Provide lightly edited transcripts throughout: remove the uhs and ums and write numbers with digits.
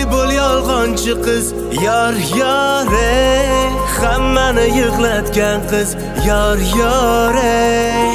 bo'l yolg'onchi qiz yor yor ey hammani yig'latgan qiz yor yor ey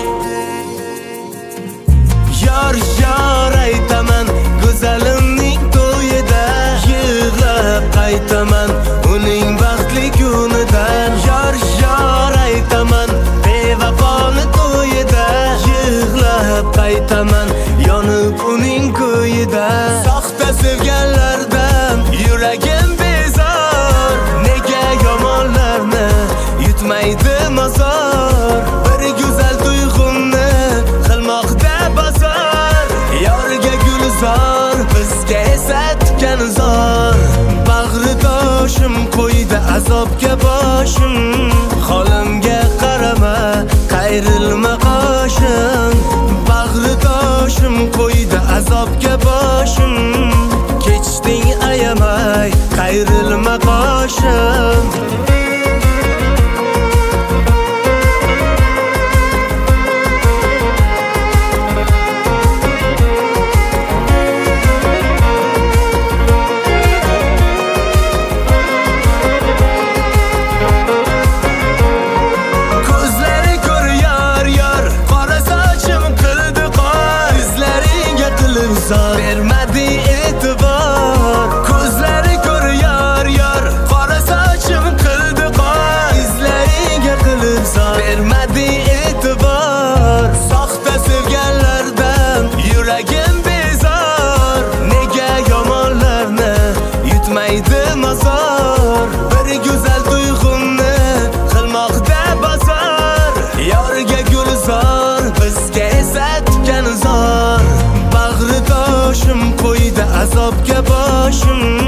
yor yor aytaman go'zalimning to'yida yig'lab qaytaman uning baxtli kunidan yor yor aytaman bevafoni to'yida yig'lab qaytaman yonib uning ko'yida soxta sevganlardan yuragim bezor nega yomonlarni yutmaydi mozor bir go'zal tuyg'umni qilmoqda bozor yorga gulzor bizga esa tikanzor bag'ridoshim qo'ydi azobga boshim holimga qarama qayrilma qoshim bag'ridoshim qo'ydi azobga boshim kechding ayamay qayrilma qoshim bermadi e'tibor ko'zlari ko'r yor yor qora sochim qildi qor izlariga qilib zor bermadi e'tibor soxta sevganlardan yuragim bezor nega yomonlarni yutmaydi mozor bir go'zal tuyg'umni qilmoqda bozor yorga gulzor bizga esa tikanzor bag'ridoshim qo'ydi azobga boshim